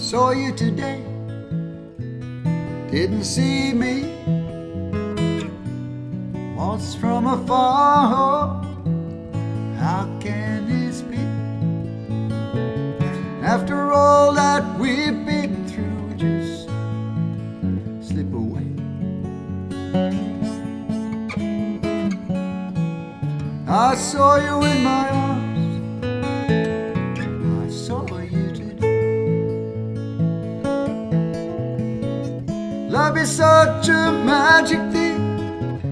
saw you today, didn't see me, waltzed from afar. How can this be? After all that we've been through, just slip away. I saw you in my arms, I saw you today. Love is such a magic